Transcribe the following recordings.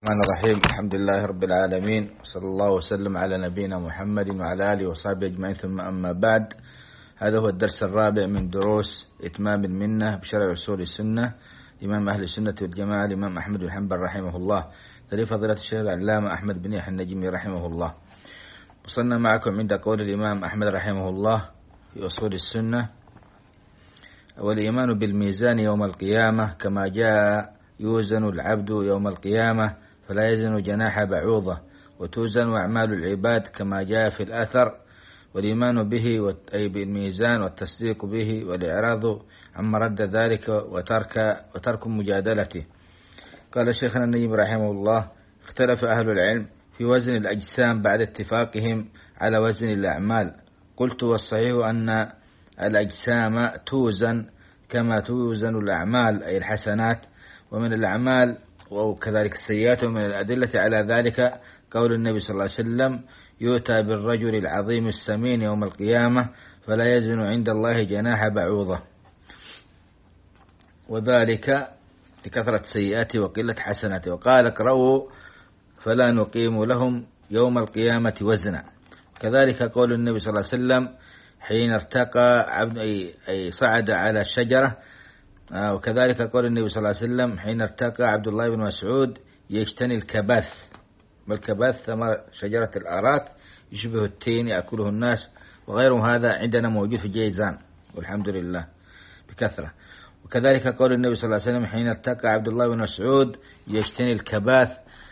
الرحمن الرحيم. الحمد لله رب العالمين، صلى الله وسلم على نبينا محمد وعلى آله وصحبه أجمعين، ثم أما بعد. هذا هو الدرس الرابع من دروس إتمام المنة بشرع أصول السنة إمام أهل السنة والجماعة الإمام أحمد بن حنبل رحمه الله، لفضيلة الشيخ العلامة أحمد بن يحيى النجمي رحمه الله. وصلنا معكم عند قول الإمام أحمد رحمه الله في أصول السنة: والإيمان بالميزان يوم القيامة كما جاء يوزن العبد يوم القيامة فلا يزن جناح بعوضة، وتوزن أعمال العباد كما جاء في الأثر. والإيمان به أي بالميزان والتصديق به والإعراض عما رد ذلك وترك مجادلته. قال شيخنا النجمي رحمه الله: اختلف أهل العلم في وزن الأجسام بعد اتفاقهم على وزن الأعمال. قلت: والصحيح أن الأجسام توزن كما توزن الأعمال أي الحسنات، ومن الأعمال وكذلك السيئات. ومن الأدلة على ذلك قول النبي صلى الله عليه وسلم: يؤتى بالرجل العظيم السمين يوم القيامة فلا يزن عند الله جناح بعوضة، وذلك لكثرة سيئاته وقلة حسناته. وقال: اقرأوا فلا نقيم لهم يوم القيامة وزنا. كذلك قول النبي صلى الله عليه وسلم حين ارتقى عبد أي صعد على الشجرة. وكذلك قول النبي صلى الله عليه وسلم حين ارتقى عبد الله بن مسعود يجتني الكباث. والكباث ثمر شجرة الأراك يشبه التين يأكله الناس، وغيره هذا عندنا موجود في جيزان والحمد لله بكثرة. وكذلك قول النبي صلى الله عليه وسلم حين ارتقى عبد الله بن مسعود يجتني الكباث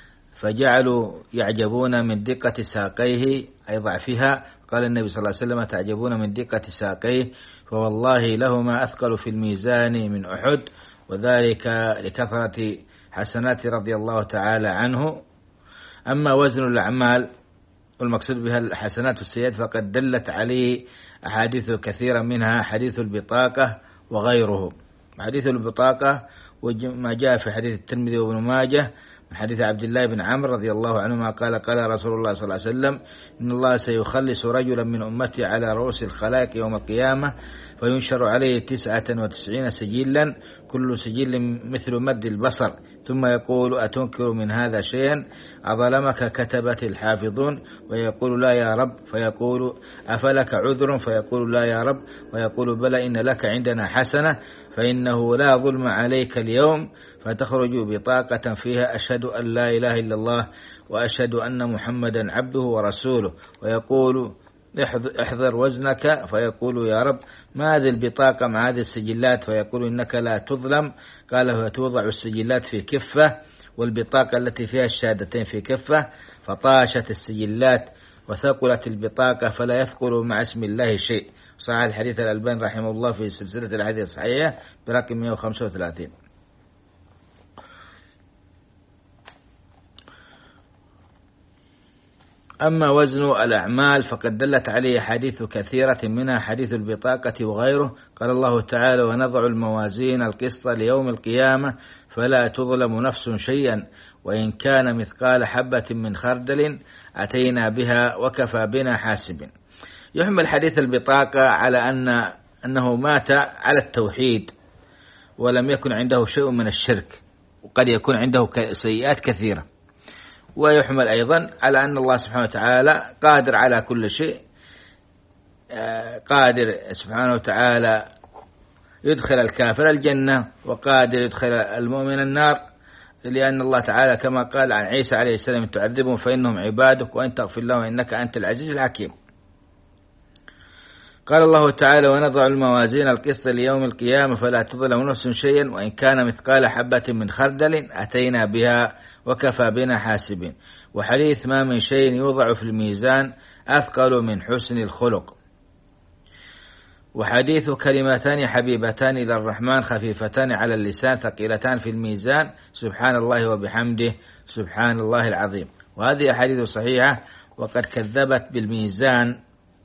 فجعلوا يعجبون من دقة ساقيه أي ضعفها. قال النبي صلى الله عليه وسلم: تعجبون من دقة ساقيه فوالله لهما أثقل في الميزان من أحد، وذلك لكثرة حسنات رضي الله تعالى عنه. أما وزن الأعمال والمقصود بها الحسنات والسيئات فقد دلت عليه أحاديث كثيرة، منها حديث البطاقة وغيره. حديث البطاقة وما جاء في حديث الترمذي وابن ماجه من حديث عبد الله بن عمرو رضي الله عنهما قال: قال رسول الله صلى الله عليه وسلم: إن الله سيخلص رجلا من أمتي على رؤوس الخلائق يوم القيامة فينشر عليه 99 سجلا، كل سجل مثل مد البصر، ثم يقول: أتنكر من هذا شيئا؟ أظلمك كتبت الحافظون؟ ويقول: لا يا رب. فيقول: أفلك عذر؟ فيقول: لا يا رب. ويقول: بلى، إن لك عندنا حسنة، فإنه لا ظلم عليك اليوم. فتخرج بطاقة فيها: أشهد أن لا إله إلا الله وأشهد أن محمدا عبده ورسوله. ويقول: احذر وزنك. فيقول: يا رب، ما هذه البطاقة مع هذه السجلات؟ فيقول: إنك لا تظلم. قال: فتوضع السجلات في كفة والبطاقة التي فيها الشهادتين في كفة، فطاشت السجلات وثقلت البطاقة فلا يثقل مع اسم الله شيء. صحيح الحديث الألباني رحمه الله في سلسلة الحديث الصحيحة برقم 135. أما وزن الأعمال فقد دلت عليه حديث كثيرة، منها حديث البطاقة وغيره. قال الله تعالى: ونضع الموازين القسط ليوم القيامة فلا تظلم نفس شيئا وإن كان مثقال حبة من خردل أتينا بها وكفى بنا حاسب. يحمل حديث البطاقة على أنه مات على التوحيد ولم يكن عنده شيء من الشرك، وقد يكون عنده سيئات كثيرة. ويحمل أيضا على أن الله سبحانه وتعالى قادر على كل شيء، قادر سبحانه وتعالى يدخل الكافر الجنة وقادر يدخل المؤمن النار، لأن الله تعالى كما قال عن عيسى عليه السلام: تعذبهم فإنهم عبادك وإن تغفر لهم إنك أنت العزيز الحكيم. قال الله تعالى: ونضع الموازين القسط ليوم القيامة فلا تظلم نفس شيئا وإن كان مثقال حبة من خردل أتينا بها وكفى بنا حاسبين. وحديث: ما من شيء يوضع في الميزان أثقل من حسن الخلق. وحديث: كلمتان حبيبتان إلى الرحمن خفيفتان على اللسان ثقيلتان في الميزان، سبحان الله وبحمده سبحان الله العظيم. وهذه أحاديث صحيحة، وقد كذبت بالميزان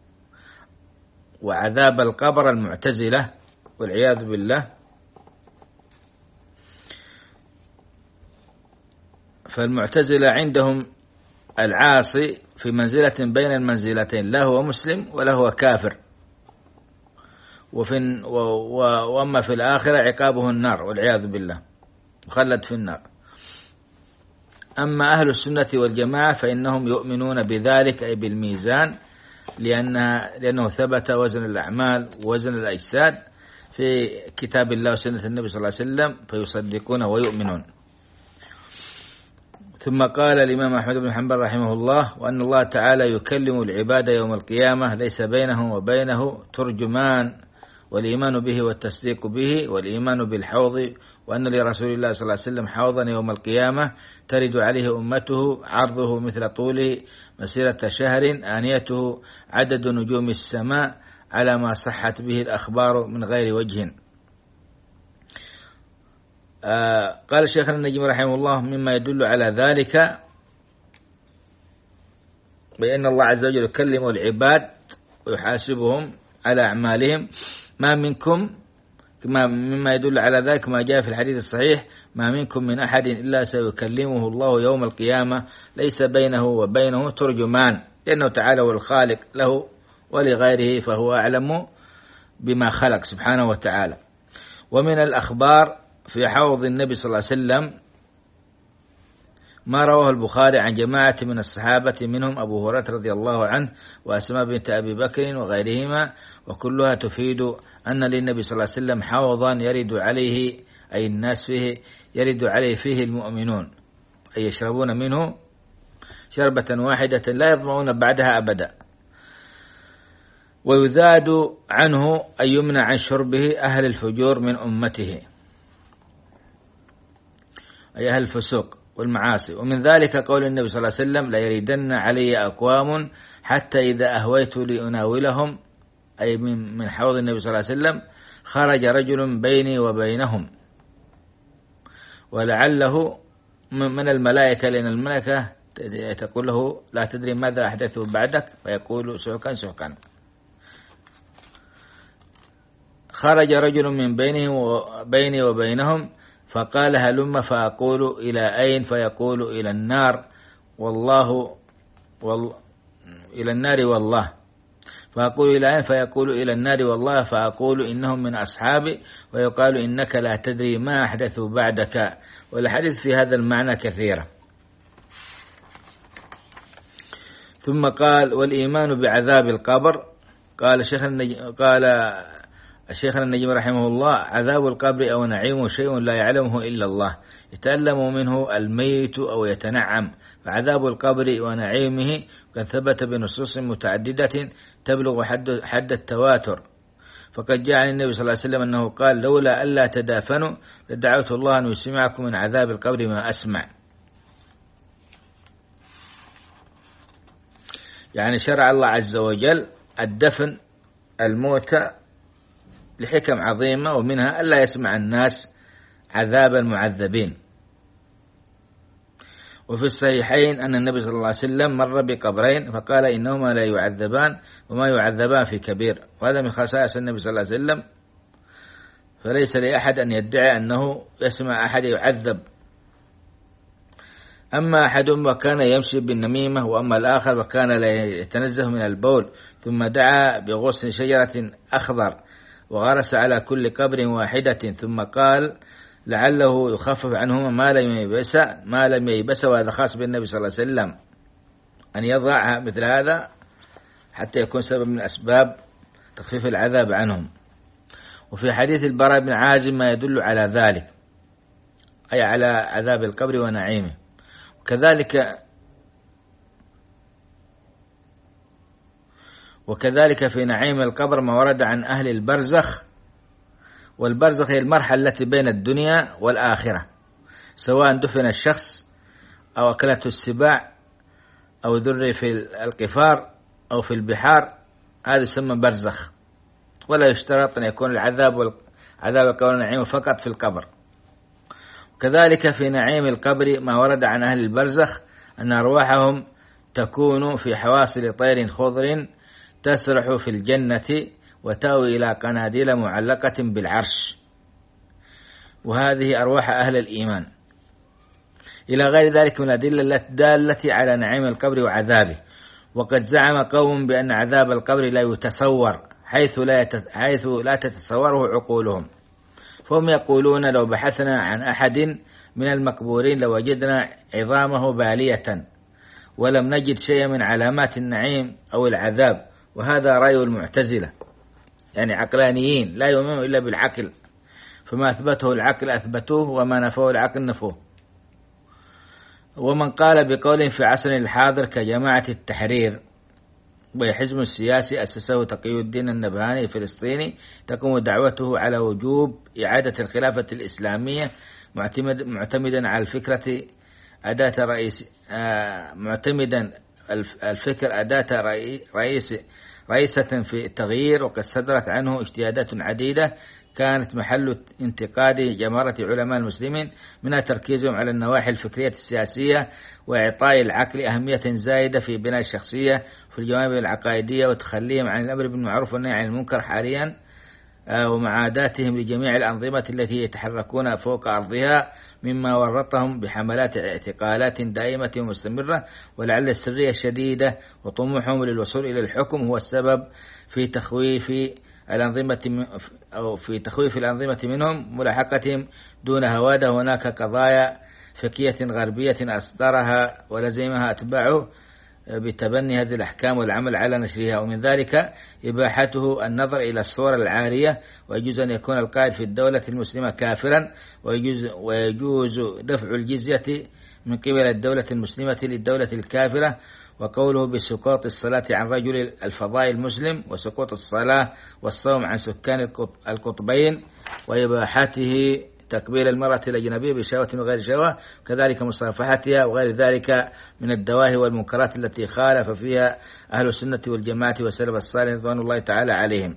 وعذاب القبر المعتزلة والعياذ بالله. فالمعتزلة عندهم العاصي في منزلة بين المنزلتين، لا هو مسلم ولا هو كافر، وأما في الآخرة عقابه النار والعياذ بالله، مخلد في النار. أما أهل السنة والجماعة فإنهم يؤمنون بذلك أي بالميزان، لأنه ثبت وزن الأعمال ووزن الأجساد في كتاب الله وسنة النبي صلى الله عليه وسلم، فيصدقون ويؤمنون. ثم قال الإمام أحمد بن حنبل رحمه الله: وأن الله تعالى يكلم العباد يوم القيامة ليس بينه وبينه ترجمان، والإيمان به والتصديق به، والإيمان بالحوض، وأن لرسول الله صلى الله عليه وسلم حوضا يوم القيامة ترد عليه أمته عرضه مثل طوله مسيرة شهر، آنيته عدد نجوم السماء، على ما صحت به الأخبار من غير وجه. قال شيخنا النجم رحمه الله: مما يدل على ذلك بأن الله عز وجل يكلم العباد ويحاسبهم على أعمالهم. ما منكم، مما يدل على ذلك ما جاء في الحديث الصحيح: ما منكم من أحد إلا سيكلمه الله يوم القيامة ليس بينه وبينه ترجمان، لأنه تعالى هو الخالق له ولغيره، فهو أعلم بما خلق سبحانه وتعالى. ومن الأخبار في حوض النبي صلى الله عليه وسلم ما رواه البخاري عن جماعة من الصحابة منهم أبو هريرة رضي الله عنه وأسماء بنت أبي بكر وغيرهما، وكلها تفيد أن للنبي صلى الله عليه وسلم حوضا يرد عليه أي الناس فيه، يرد عليه فيه المؤمنون، أي يشربون منه شربة واحدة لا يظمؤون بعدها أبدا. ويذاد عنه أن يمنع عن شربه أهل الفجور من أمته، أي أهل الفسوق والمعاصي. ومن ذلك قول النبي صلى الله عليه وسلم: لا يردن علي أقوام حتى إذا أهويت لأناولهم، أي من حوض النبي صلى الله عليه وسلم خرج رجل بيني وبينهم، ولعله من الملائكة، لأن الملائكة تقول له: لا تدري ماذا أحدثوا بعدك، فيقول: سحقا سحقا. خرج رجل من بيني وبينهم فقال: هلم، فأقول: إلى أين؟ فيقول: إلى النار إلى النار والله. فأقول: إلى أين؟ فيقول: إلى النار والله. فأقول: إنهم من أصحابي. ويقال: إنك لا تدري ما أحدثوا بعدك. والحديث في هذا المعنى كثيرة. ثم قال: والإيمان بعذاب القبر. قال شيخنا النجم رحمه الله: عذاب القبر أو نعيمه شيء لا يعلمه إلا الله، يتألم منه الميت أو يتنعم. فعذاب القبر ونعيمه قد ثبت بنصوص متعددة تبلغ حد التواتر. فقد جاء عن النبي صلى الله عليه وسلم أنه قال: لولا ألا تدافنوا لدعوت الله أن يسمعكم من عذاب القبر ما أسمع. يعني شرع الله عز وجل الدفن الموتى لحكم عظيمة، ومنها ألا يسمع الناس عذاب المعذبين. وفي الصحيحين أن النبي صلى الله عليه وسلم مر بقبرين فقال: إنهما لا يعذبان وما يعذبان في كبير. وهذا من خصائص النبي صلى الله عليه وسلم، فليس لأحد أن يدعي أنه يسمع أحد يعذب. أما أحدهم وكان يمشي بالنميمة، وأما الآخر وكان لا يتنزه من البول، ثم دعا بغصن شجرة أخضر وغرس على كل قبر واحدة، ثم قال: لعله يخفف عنهما ما لم ييبس. وهذا خاص بالنبي صلى الله عليه وسلم أن يضع مثل هذا حتى يكون سبب من أسباب تخفيف العذاب عنهم. وفي حديث البراء بن عازب ما يدل على ذلك، أي على عذاب القبر ونعيمه. وكذلك في نعيم القبر ما ورد عن أهل البرزخ. والبرزخ هي المرحلة التي بين الدنيا والآخرة، سواء دفن الشخص أو أكلته السباع أو ذري في القفار أو في البحار، هذا يسمى برزخ. ولا يشترط أن يكون عذاب القبر والنعيم فقط في القبر. وكذلك في نعيم القبر ما ورد عن أهل البرزخ أن أرواحهم تكون في حواصل طير خضر تسرح في الجنة وتأوي إلى قناديل معلقة بالعرش، وهذه أرواح أهل الإيمان. إلى غير ذلك من الأدلة الدالة على نعيم القبر وعذابه. وقد زعم قوم بأن عذاب القبر لا يتصور حيث لا تتصوره عقولهم، فهم يقولون: لو بحثنا عن أحد من المقبورين لوجدنا عظامه بالية ولم نجد شيئا من علامات النعيم أو العذاب، وهذا رأي المعتزلة، يعني عقلانيين لا يؤمنون إلا بالعقل، فما أثبته العقل أثبتوه وما نفوه العقل نفوه. ومن قال بقول في عصرنا الحاضر كجماعة التحرير، وهي حزب سياسي أسسه تقي الدين النبهاني الفلسطيني، تقوم دعوته على وجوب إعادة الخلافة الإسلامية معتمدا على الفكرة أداة رئيسة في التغيير، وقد صدرت عنه اجتهادات عديدة كانت محل انتقاد جماعة علماء المسلمين، منها تركيزهم على النواحي الفكرية السياسية وإعطاء العقل أهمية زائدة في بناء الشخصية في الجوانب العقائدية، وتخليهم عن الأمر بالمعروف والنهي عن المنكر حاليا، ومعاداتهم لجميع الأنظمة التي يتحركون فوق أرضها، مما ورطهم بحملات اعتقالات دائمة ومستمرة، ولعل السرية الشديدة وطموحهم للوصول إلى الحكم هو السبب في تخويف الأنظمة منهم، ملاحقتهم دون هوادة هناك قضايا فقهية غربية أصدرها ولزمها أتباعه بتبني هذه الأحكام والعمل على نشرها، ومن ذلك إباحته النظر إلى الصور العارية، ويجوز أن يكون القائد في الدولة المسلمة كافرا، ويجوز دفع الجزية من قبل الدولة المسلمة للدولة الكافرة، وقوله بسقوط الصلاة عن رجل الفضائل المسلم، وسقوط الصلاة والصوم عن سكان القطبين، وإباحته تقبيل المرأة الأجنبية بشهوة وغير شهوة، كذلك مصافحتها وغير ذلك من الدواهي والمنكرات التي خالف فيها أهل السنة والجماعة والسلف الصالح رضوان الله تعالى عليهم.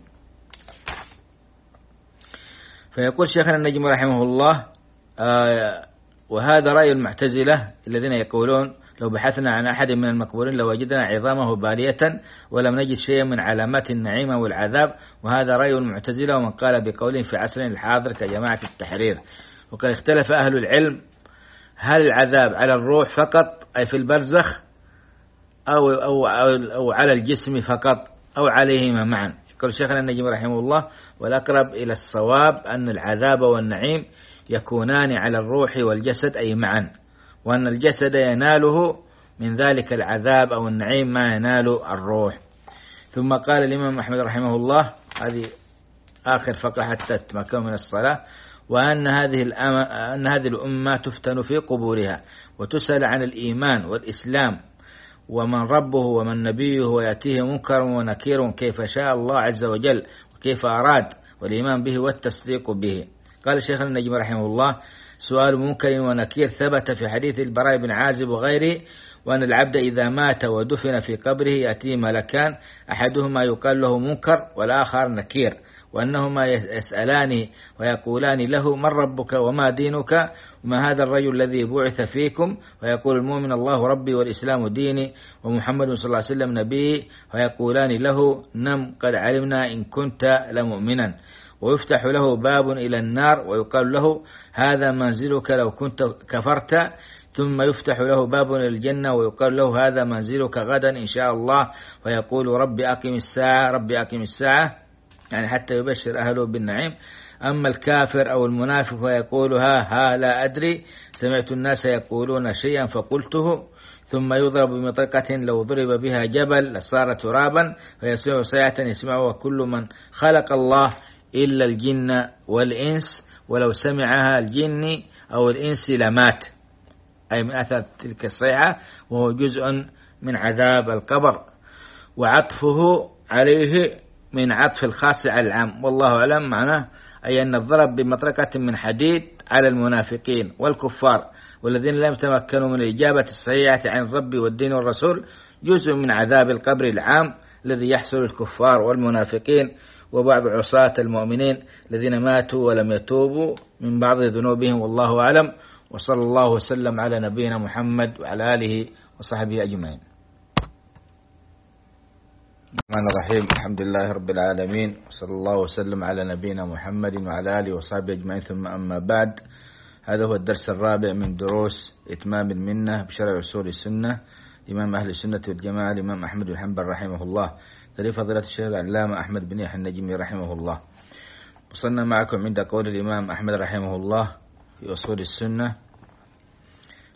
فيقول شيخنا النجم رحمه الله: وهذا رأي المعتزلة الذين يقولون لو بحثنا عن أحد من المقبورين لوجدنا عظامه بالية ولم نجد شيئا من علامات النعيم والعذاب، وهذا رأي المعتزلة ومن قال بقولهم في عصرنا الحاضر كجماعة التحرير. وقد اختلف أهل العلم هل العذاب على الروح فقط أي في البرزخ أو على الجسم فقط أو عليهما معا. يقول شيخنا النجم رحمه الله: والأقرب إلى الصواب أن العذاب والنعيم يكونان على الروح والجسد أي معا، وأن الجسد يناله من ذلك العذاب أو النعيم ما ينال الروح. ثم قال الإمام أحمد رحمه الله، هذه آخر فقرة حتى تتمكن من الصلاة: وأن هذه الأمة تفتن في قبورها وتسأل عن الإيمان والإسلام ومن ربه ومن نبيه، ويأتيه منكر ونكير كيف شاء الله عز وجل وكيف أراد، والإيمان به والتصديق به. قال الشيخ النجم رحمه الله: سؤال منكر ونكير ثبت في حديث البراء بن عازب وغيره، وأن العبد إذا مات ودفن في قبره يأتيه ملكان، أحدهما يقال له منكر والآخر نكير، وأنهما يسألان ويقولان له: من ربك وما دينك وما هذا الرجل الذي بعث فيكم؟ ويقول المؤمن: الله ربي والإسلام ديني ومحمد صلى الله عليه وسلم نبي. ويقولان له: نم قد علمنا إن كنت لمؤمنا. ويفتح له باب إلى النار ويقال له: هذا منزلك لو كنت كفرت. ثم يفتح له باب إلى الجنة ويقال له: هذا منزلك غدا إن شاء الله. ويقول: رب أقم الساعة رب أقم الساعة، يعني حتى يبشر أهله بالنعيم. أما الكافر أو المنافق فيقول: ها لا أدري، سمعت الناس يقولون شيئا فقلته. ثم يضرب بمطرقة لو ضرب بها جبل لصار ترابا، فيسمع صيحة يسمعها كل من خلق الله إلا الجن والإنس، ولو سمعها الجن أو الإنس لمات، أي من أثر تلك الصيحة، وهو جزء من عذاب القبر. وعطفه عليه من عطف الخاص على العام، والله أعلم معناه أي أن الضرب بمطرقة من حديد على المنافقين والكفار والذين لم يتمكنوا من الإجابة الصحيحة عن الرب والدين والرسول جزء من عذاب القبر العام الذي يحصل الكفار والمنافقين وبعض عصاة المؤمنين الذين ماتوا ولم يتوبوا من بعض ذنوبهم، والله أعلم. وصلى الله وسلم على نبينا محمد وعلى آله وصحبه أجمعين. الرحمن الرحيم، الحمد لله رب العالمين، وصلى الله وسلم على نبينا محمد وعلى آله وصحبه أجمعين، ثم أما بعد. هذا هو الدرس الرابع من دروس إتمام المنة بشرع أصول السنة إمام أهل السنة والجماعة الإمام أحمد بن حنبل رحمه الله، لفضيلة الشيخ العلامة أحمد بن يحيى النجمي رحمه الله. وصلنا معكم عند قول الإمام أحمد رحمه الله في أصول السنة: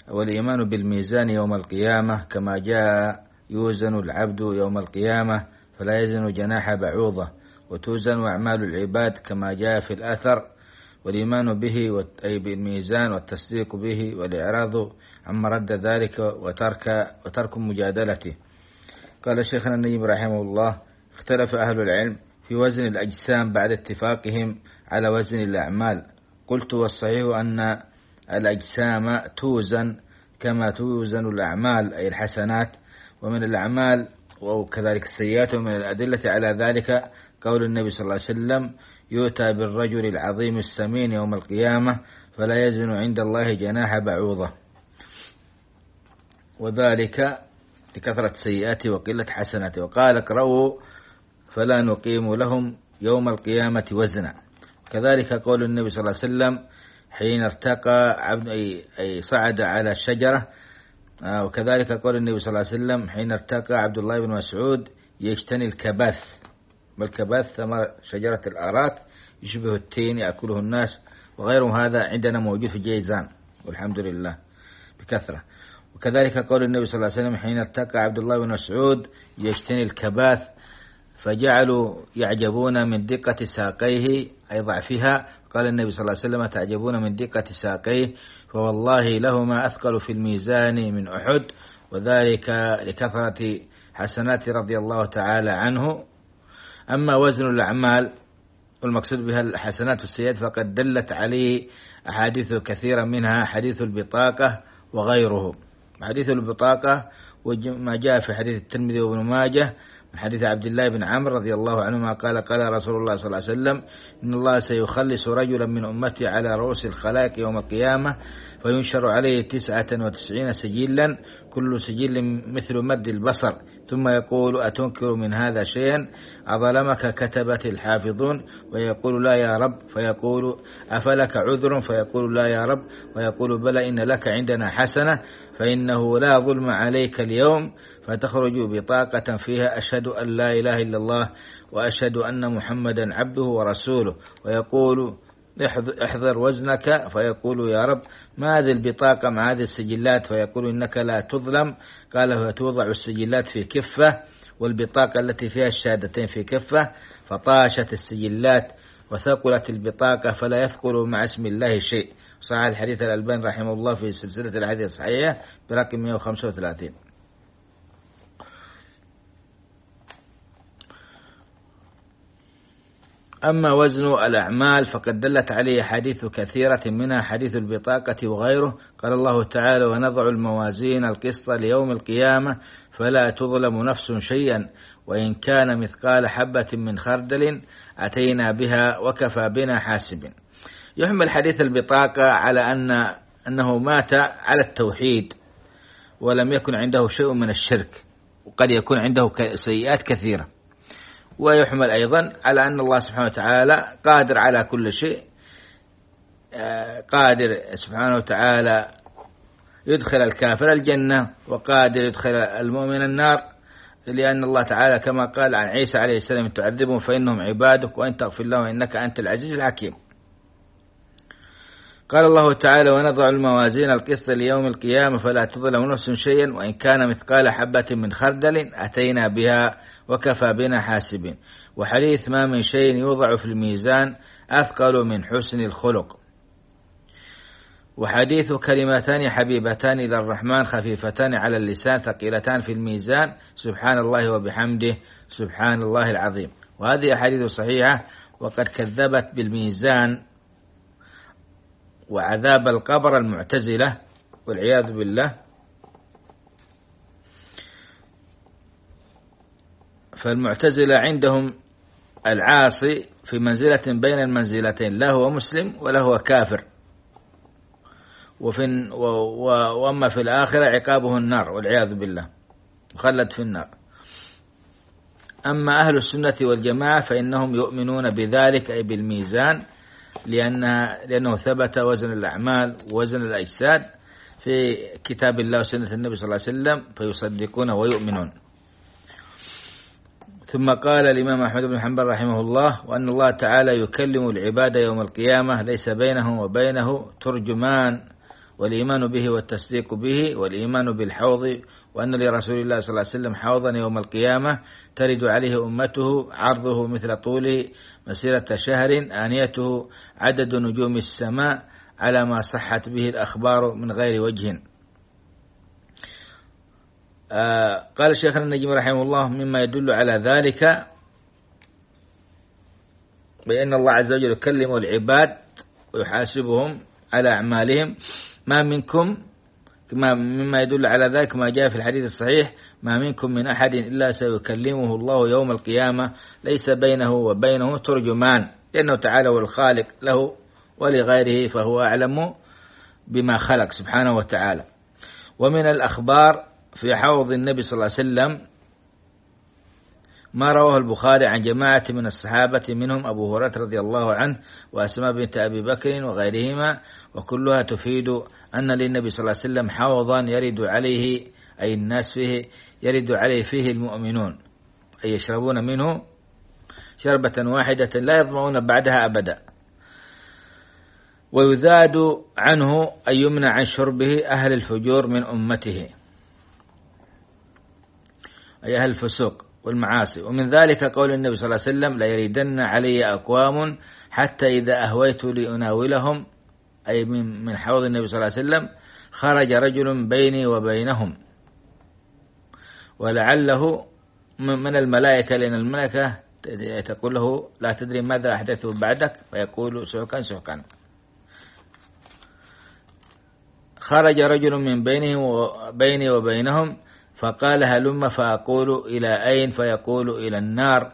والإيمان بالميزان يوم القيامة كما جاء يوزن العبد يوم القيامة فلا يزن جناح بعوضة، وتوزن أعمال العباد كما جاء في الأثر، والإيمان به أي بالميزان والتصديق به والإعراض عما رد ذلك وترك مجادلته. قال شيخنا النجم رحمه الله: اختلف أهل العلم في وزن الأجسام بعد اتفاقهم على وزن الأعمال. قلت: والصحيح أن الأجسام توزن كما توزن الأعمال أي الحسنات، ومن الأعمال وكذلك السيئات. ومن الأدلة على ذلك قول النبي صلى الله عليه وسلم: يؤتى بالرجل العظيم السمين يوم القيامة فلا يزن عند الله جناح بعوضة، وذلك لكثرة سيئاته وقلة حسناته. وقال: اقرأوا فلا نقيم لهم يوم القيامة وزنا. كذلك قول النبي صلى الله عليه وسلم حين ارتقى عبد أي صعد على الشجرة. وكذلك قول النبي صلى الله عليه وسلم حين ارتقى عبد الله بن مسعود يجتني الكباث، والكباث ثمر شجرة الآرات يشبه التين يأكله الناس، وغير هذا عندنا موجود في جيزان والحمد لله بكثرة. وكذلك قول النبي صلى الله عليه وسلم حين ارتقى عبد الله بن مسعود يجتني الكباث فجعلوا يعجبون من دقة ساقيه أي ضعفها. قال النبي صلى الله عليه وسلم: تعجبون من دقة ساقيه فوالله لهما أثقل في الميزان من أحد، وذلك لكثرة حسنات رضي الله تعالى عنه. أما وزن الأعمال والمقصود بها الحسنات والسيئات فقد دلت عليه أحاديث كثيرة، منها حديث البطاقة وغيره. حديث البطاقة وما جاء في حديث الترمذي وابن ماجه من حديث عبد الله بن عمرو رضي الله عنهما قال: قال رسول الله صلى الله عليه وسلم: إن الله سيخلص رجلا من أمتي على رؤوس الخلائق يوم القيامة فينشر عليه 99 سجلا كل سجل مثل مد البصر، ثم يقول: أتنكر من هذا شيئا؟ أظلمك كتبت الحافظون. ويقول: لا يا رب. فيقول: أفلك عذر؟ فيقول: لا يا رب. ويقول: بلى إن لك عندنا حسنة فإنه لا ظلم عليك اليوم. فتخرج بطاقة فيها: أشهد أن لا إله إلا الله وأشهد أن محمدا عبده ورسوله. ويقول: احذر وزنك. فيقول: يا رب ما هذه البطاقة مع هذه السجلات؟ فيقول: إنك لا تظلم. قال: فتوضع السجلات في كفة والبطاقة التي فيها الشهادتين في كفة، فطاشت السجلات وثقلت البطاقة فلا يثقل مع اسم الله شيء. صحيح الحديث الألباني رحمه الله في سلسلة الحديث الصحيحة برقم 135. أما وزن الأعمال فقد دلت عليه حديث كثيرة، منها حديث البطاقة وغيره. قال الله تعالى: ونضع الموازين القسط ليوم القيامة فلا تظلم نفس شيئا وإن كان مثقال حبة من خردل أتينا بها وكفى بنا حاسب. يحمل حديث البطاقة على أنه مات على التوحيد ولم يكن عنده شيء من الشرك، وقد يكون عنده سيئات كثيرة. ويحمل أيضا على أن الله سبحانه وتعالى قادر على كل شيء، قادر سبحانه وتعالى يدخل الكافر الجنة وقادر يدخل المؤمن النار، لأن الله تعالى كما قال عن عيسى عليه السلام: تعذبهم فإنهم عبادك وإن تغفر لهم إنك أنت العزيز الحكيم. قال الله تعالى: ونضع الموازين القسط ليوم القيامة فلا تظلم نفس شيئا وإن كان مثقال حبة من خردل أتينا بها وكفى بنا حاسبين. وحديث: ما من شيء يوضع في الميزان أثقل من حسن الخلق. وحديث: كلمتان حبيبتان إلى الرحمن خفيفتان على اللسان ثقيلتان في الميزان سبحان الله وبحمده سبحان الله العظيم. وهذه أحاديث صحيحة، وقد كذبت بالميزان وعذاب القبر المعتزلة والعياذ بالله. فالمعتزلة عندهم العاصي في منزلة بين المنزلتين، لا هو مسلم ولا هو كافر، وأما في الآخرة عقابه النار والعياذ بالله، مخلد في النار. أما أهل السنة والجماعة فإنهم يؤمنون بذلك أي بالميزان، لأنه ثبت وزن الأعمال ووزن الأجساد في كتاب الله وسنة النبي صلى الله عليه وسلم، فيصدقون ويؤمنون. ثم قال الإمام أحمد بن حنبل رحمه الله: وأن الله تعالى يكلم العباد يوم القيامة ليس بينهم وبينه ترجمان والإيمان به والتصديق به، والإيمان بالحوض، وأن لرسول الله صلى الله عليه وسلم حوضا يوم القيامة ترد عليه أمته عرضه مثل طوله مسيرة شهر، آنيته عدد نجوم السماء، على ما صحت به الأخبار من غير وجه. قال الشيخ النجم رحمه الله: مما يدل على ذلك بأن الله عز وجل يكلم العباد ويحاسبهم على أعمالهم. ما منكم، مما يدل على ذلك ما جاء في الحديث الصحيح: ما منكم من أحد إلا سيكلمه الله يوم القيامة ليس بينه وبينه ترجمان، لأنه تعالى هو الخالق له ولغيره، فهو أعلم بما خلق سبحانه وتعالى. ومن الأخبار في حوض النبي صلى الله عليه وسلم ما رواه البخاري عن جماعة من الصحابة منهم أبو هريرة رضي الله عنه وأسماء بنت أبي بكر وغيرهما، وكلها تفيد أن للنبي صلى الله عليه وسلم حوضا يرد عليه، أي الناس فيه، يرد عليه فيه المؤمنون، أي يشربون منه شربة واحدة لا يظمؤون بعدها أبدا. ويذاد عنه أن يمنع عن شربه أهل الفجور من أمته، أي أهل الفسوق والمعاصي. ومن ذلك قول النبي صلى الله عليه وسلم: لا يردن علي أقوام حتى إذا أهويت لأناولهم، أي من حوض النبي صلى الله عليه وسلم، خرج رجل بيني وبينهم، ولعله من الملائكة، لأن الملائكة تقول له: لا تدري ماذا أحدثوا بعدك، فيقول: سحقا سحقا. خرج رجل من بيني وبينهم فقال: هلم، فأقول: إلى أين؟ فيقول: إلى النار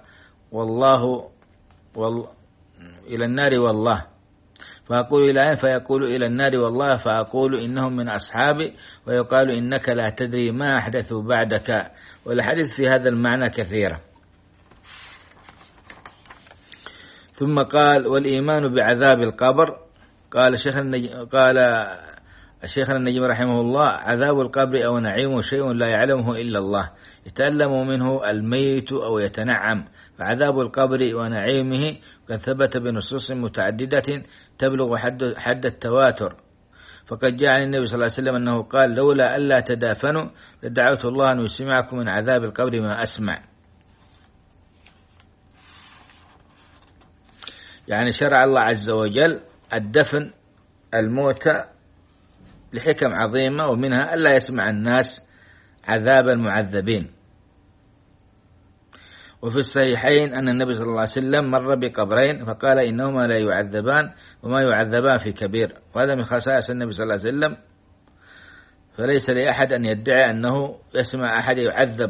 إلى النار والله. فأقول: إلى أين؟ فيقول: إلى النار والله. فأقول: إنهم من أصحابي. ويقال: إنك لا تدري ما أحدثوا بعدك. والحديث في هذا المعنى كثيرة. ثم قال: والإيمان بعذاب القبر. قال الشيخ النجم رحمه الله: عذاب القبر أو نعيمه شيء لا يعلمه إلا الله، يتألم منه الميت أو يتنعم. فعذاب القبر ونعيمه قد ثبت بنصوص متعددة تبلغ حد التواتر. فقد جاء عن النبي صلى الله عليه وسلم أنه قال: لولا ألا تدافنوا لدعوت الله أن يسمعكم من عذاب القبر ما أسمع. يعني شرع الله عز وجل الدفن الموتى لحكم عظيمة، ومنها ألا يسمع الناس عذاب المعذبين. وفي الصحيحين أن النبي صلى الله عليه وسلم مر بقبرين فقال: إنهما لا يعذبان وما يعذبان في كبير. وهذا من خصائص النبي صلى الله عليه وسلم، فليس لأحد أن يدعي أنه يسمع أحد يعذب.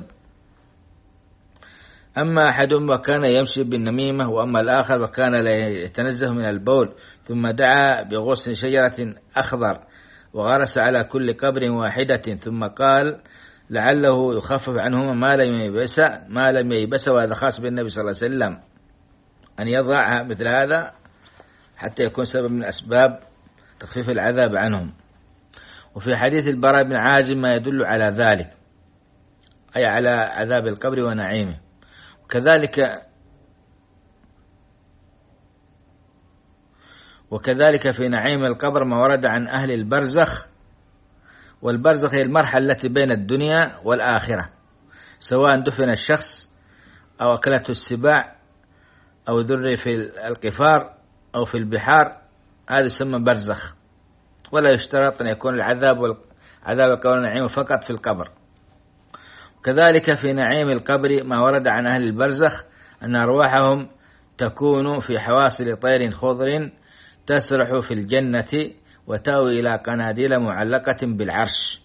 أما أحدهم وكان يمشي بالنميمة، وأما الآخر وكان لا يتنزه من البول، ثم دعا بغصن شجرة أخضر وغرس على كل قبر واحدة، ثم قال: لعله يخفف عنهما ما لم ييبس. وهذا خاص بالنبي صلى الله عليه وسلم أن يضع مثل هذا حتى يكون سبب من أسباب تخفيف العذاب عنهم. وفي حديث البراء بن عازب ما يدل على ذلك، أي على عذاب القبر ونعيمه. وكذلك في نعيم القبر ما ورد عن أهل البرزخ. والبرزخ هي المرحلة التي بين الدنيا والآخرة، سواء دفن الشخص أو أكلته السباع أو ذر في القفار أو في البحار، هذا يسمى برزخ. ولا يشترط أن يكون عذاب القبر والنعيم فقط في القبر. وكذلك في نعيم القبر ما ورد عن أهل البرزخ أن أرواحهم تكون في حواصل طير خضر تسرح في الجنة وتأوي إلى قناديل معلقة بالعرش،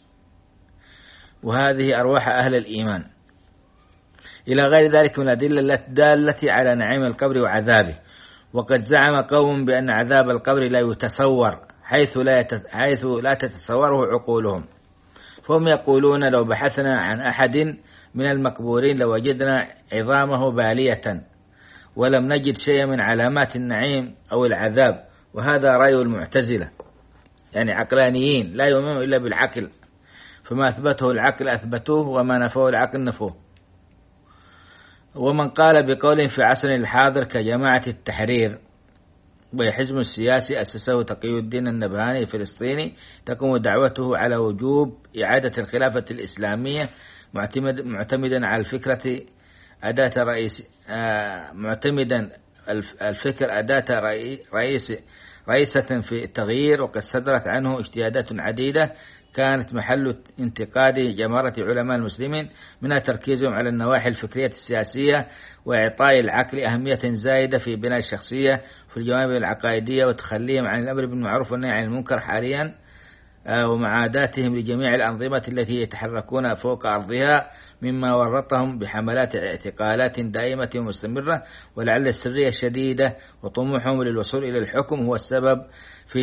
وهذه أرواح أهل الإيمان. إلى غير ذلك من الأدلة الدالة على نعيم القبر وعذابه. وقد زعم قوم بأن عذاب القبر لا يتصور حيث لا تتصوره عقولهم، فهم يقولون: لو بحثنا عن أحد من المقبورين لوجدنا عظامه بالية ولم نجد شيئا من علامات النعيم أو العذاب. وهذا رأي المعتزلة، يعني عقلانيين لا يؤمنون إلا بالعقل، فما أثبته العقل أثبتوه وما نفوه العقل نفوه. ومن قال بقول في عصر الحاضر كجماعة التحرير وهي حزب سياسي أسسه تقي الدين النبهاني الفلسطيني، تقوم دعوته على وجوب إعادة الخلافة الإسلامية معتمدا على الفكرة أداة رئيسة في التغيير، وقد صدرت عنه اجتهادات عديدة كانت محل انتقاد جماعة علماء المسلمين، منها تركيزهم على النواحي الفكرية السياسية وإعطاء العقل أهمية زائدة في بناء الشخصية في الجوانب العقائدية، وتخليهم عن الأمر بالمعروف والنهي عن المنكر حاليا، ومعاداتهم لجميع الأنظمة التي يتحركون فوق أرضها، مما ورطهم بحملات اعتقالات دائمة ومستمرة، ولعل السرية الشديدة وطموحهم للوصول إلى الحكم هو السبب في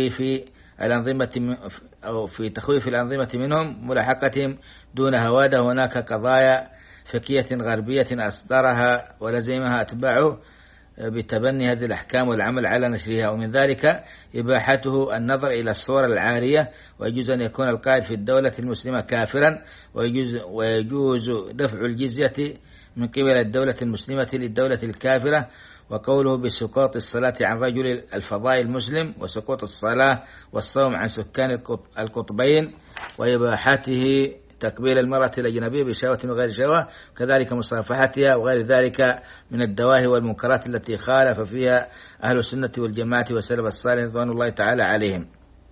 تخويف الأنظمة منهم، ملاحقتهم دون هوادة هناك قضايا فقهية غربية أصدرها ولزمها أتباعه بتبني هذه الأحكام والعمل على نشرها، ومن ذلك إباحته النظر إلى الصور العارية، ويجوز أن يكون القائد في الدولة المسلمة كافرا، ويجوز دفع الجزية من قبل الدولة المسلمة للدولة الكافرة، وقوله بسقوط الصلاة عن رجل الفضاء المسلم، وسقوط الصلاة والصوم عن سكان القطبين، وإباحته تقبيل المرأة الأجنبية بشهوة وغير شهوة، كذلك مصافحتها وغير ذلك من الدواهي والمنكرات التي خالف فيها أهل السنة والجماعة والسلف الصالح رضوان الله تعالى عليهم.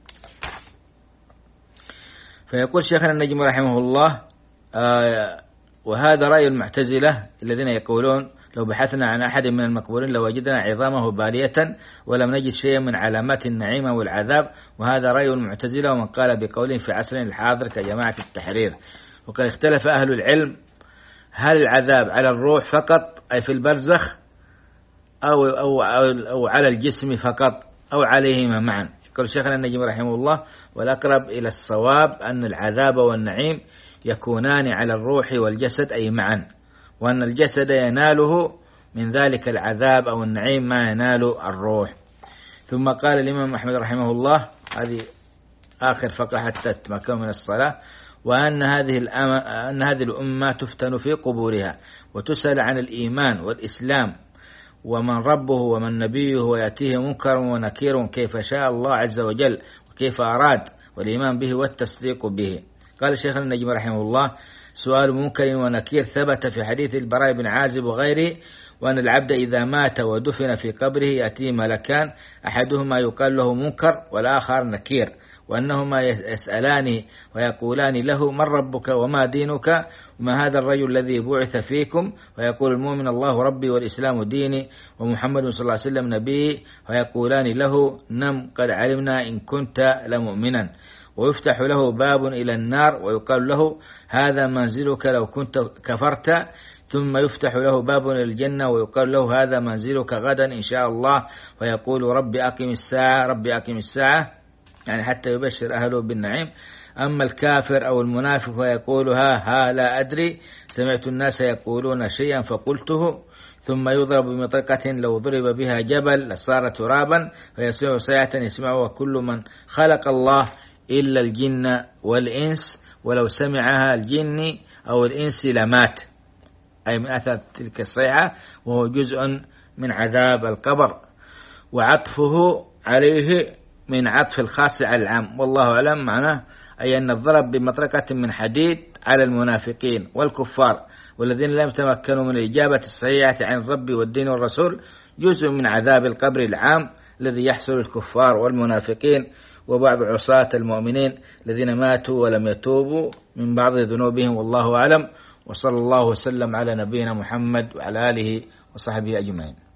فيقول شيخنا النجم رحمه الله: وهذا رأي المعتزلة الذين يقولون لو بحثنا عن أحد من المقبورين لوجدنا عظامه بالية ولم نجد شيئا من علامات النعيم والعذاب، وهذا رأي المعتزلة ومن قال بقولهم في عصرنا الحاضر كجماعة التحرير. وقد اختلف أهل العلم هل العذاب على الروح فقط أي في البرزخ أو على الجسم فقط أو عليهما معا. يقول شيخنا النجم رحمه الله: والأقرب إلى الصواب أن العذاب والنعيم يكونان على الروح والجسد أي معا، وأن الجسد يناله من ذلك العذاب أو النعيم ما ينال الروح. ثم قال الإمام أحمد رحمه الله، هذه آخر فقرة حتى تتمكن من الصلاة: وأن هذه الأمة تفتن في قبورها وتسأل عن الإيمان والإسلام ومن ربه ومن نبيه، ويأتيه منكر ونكير كيف شاء الله عز وجل وكيف أراد، والإيمان به والتصديق به. قال الشيخ النجم رحمه الله: سؤال منكر ونكير ثبت في حديث البراء بن عازب وغيره، وأن العبد إذا مات ودفن في قبره يأتيه ملكان، أحدهما يقال له منكر والآخر نكير، وأنهما يسألان ويقولان له: من ربك وما دينك وما هذا الرجل الذي بعث فيكم؟ ويقول المؤمن: الله ربي والإسلام ديني ومحمد صلى الله عليه وسلم نبي. ويقولان له: نم قد علمنا إن كنت لمؤمنا. ويفتح له باب إلى النار ويقال له: هذا منزلك لو كنت كفرت. ثم يفتح له باب إلى الجنة ويقال له: هذا منزلك غدا إن شاء الله. ويقول: رب أقم الساعة رب أقم الساعة، يعني حتى يبشر أهله بالنعيم. أما الكافر أو المنافق فيقول: ها لا أدري، سمعت الناس يقولون شيئا فقلته. ثم يضرب بمطرقة لو ضرب بها جبل لصار ترابا، فيسمع صيحة يسمعها كل من خلق الله إلا الجن والإنس، ولو سمعها الجن أو الإنس لمات، أي من أثر تلك الصيحة، وهو جزء من عذاب القبر. وعطفه عليه من عطف الخاص على العام، والله أعلم. معناه أي أن الضرب بمطرقة من حديد على المنافقين والكفار والذين لم يتمكنوا من الإجابة الصحيحة عن الرب والدين والرسول جزء من عذاب القبر العام الذي يحصل للكفار والمنافقين وبعض عصاة المؤمنين الذين ماتوا ولم يتوبوا من بعض ذنوبهم، والله أعلم. وصلى الله وسلم على نبينا محمد وعلى آله وصحبه أجمعين.